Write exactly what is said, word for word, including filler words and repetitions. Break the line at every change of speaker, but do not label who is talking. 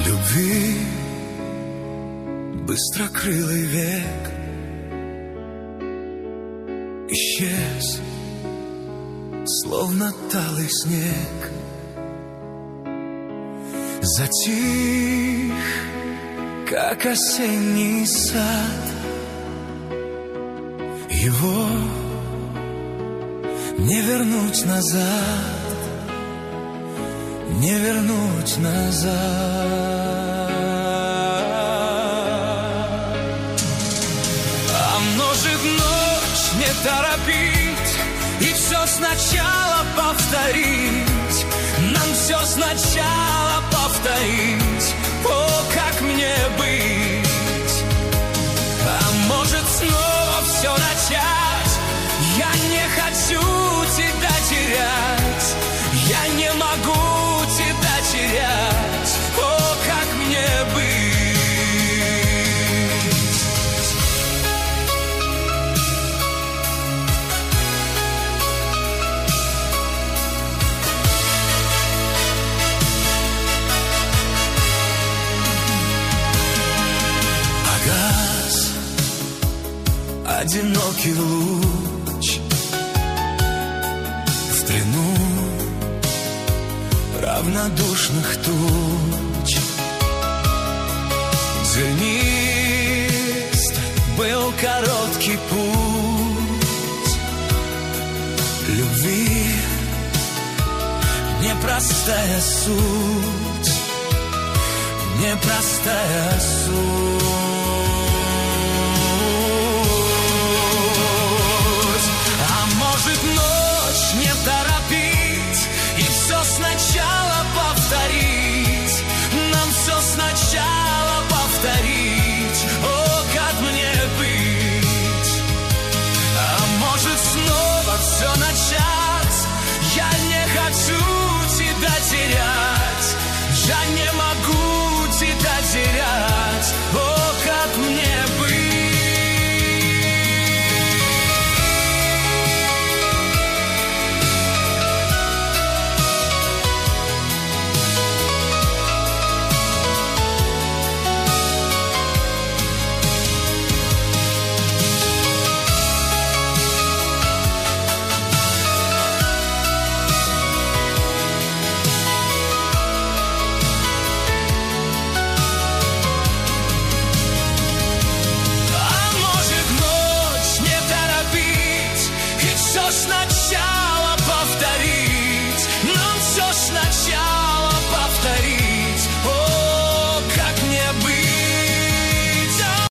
Любви быстрокрылый век исчез, словно талый снег. Затих, как осенний сад. Его не вернуть назад, не вернуть назад. А может ночь не торопить и все сначала повторить, нам все сначала повторить. О, как мне быть? А может снова все начать? Я не хочу тебя терять, я не могу тебя терять. О, как мне быть? Погас одинокий луч в плену равнодушных туч. Зернист был короткий путь любви, непростая суть, непростая суть.